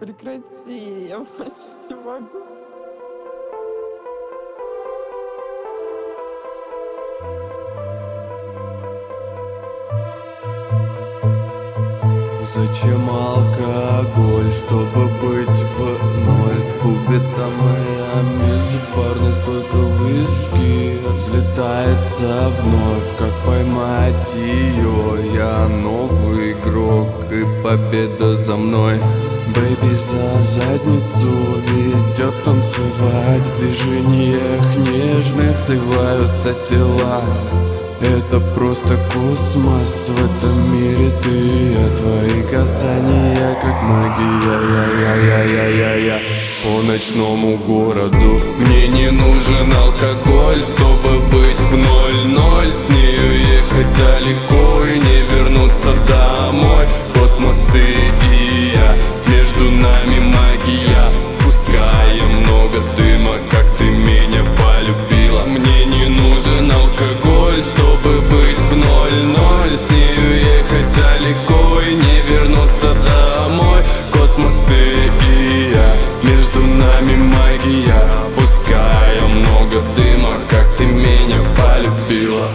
Прекрати, я больше не могу. Зачем алкоголь, чтобы быть в ноль? В клубе там Майами, за барной стойка виски взлетается вновь, как поймать ее? Я новый игрок и победа за мной. Бэйби за задницу ведет танцевать. В движениях нежных сливаются тела. Это просто космос, в этом мире ты, а твои касания как магия, я по ночному городу. Мне не нужен алкоголь, чтобы быть в 0-0. С нею ехать далеко и не вернуться домой. Космос ты и я, между нами магия. Пускаем много дыма, как ты меня полюбила. Мне не нужен алкоголь, чтобы быть в 0-0. С нею ехать далеко и не вернуться домой. Космос ты и я, между нами магия. Пускаем много дыма, как ты меня полюбила.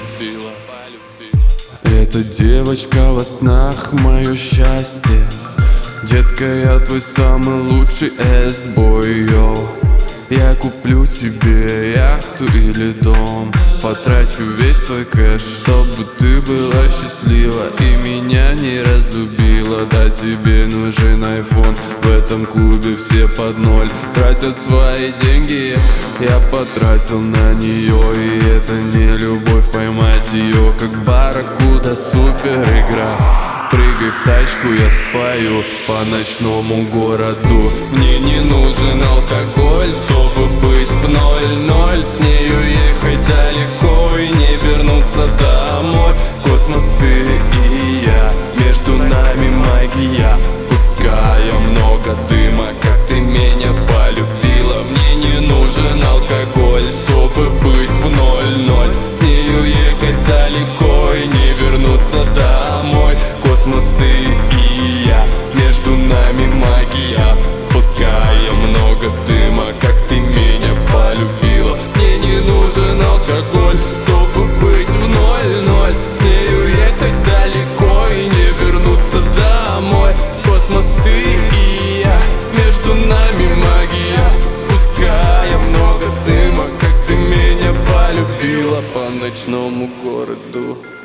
Эта девочка во снах мое счастье. Детка, я твой самый лучший эст-бой, йоу. Я куплю тебе яхту или дом. Потрачу весь свой кэш, чтобы ты была счастлива и меня не разлюбила. Да, тебе нужен айфон, в этом клубе все под ноль тратят свои деньги. Я потратил на нее, и это не любовь. Поймать ее как барракуда, супер игра. Прыгай в тачку, я спою по ночному городу. Мне не нужен алкоголь, чтобы быть в 0-0. С нею ехать далеко и не вернуться домой. Космос ты и я, между нами магия. Пускаем много дыма, как ты меня полюбила. Мне не нужен алкоголь, чтобы быть в 0-0. С нею ехать далеко и не вернуться домой. Космос ты и я, между нами магия. Пускаем много дыма, как ты меня полюбила. Мне не нужен алкоголь, чтобы быть в 0-0. С нею ехать далеко и не вернуться домой. Космос ты и я, между нами магия. Пускаем много дыма, как ты меня полюбила по ночному городу.